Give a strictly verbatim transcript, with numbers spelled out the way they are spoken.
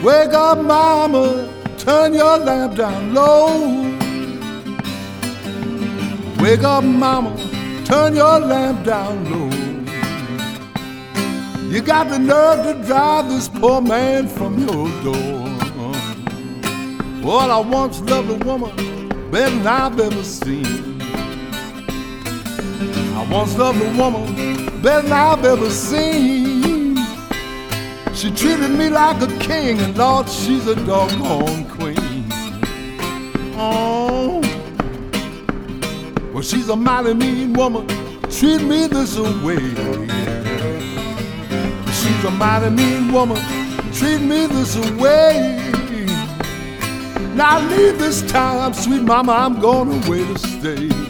Wake up, mama, turn your lamp down low. Wake up, mama, turn your lamp down low. You got the nerve to drive this poor man from your door. Well, I once loved a woman better than I've ever seen. I once loved a woman better than I've ever seen. She treated me like a king, and Lord, she's a doggone queen. Oh, well, she's a mighty mean woman, treat me this way. She's a mighty mean woman, treat me this way. Now leave this time, sweet mama, I'm going away to stay.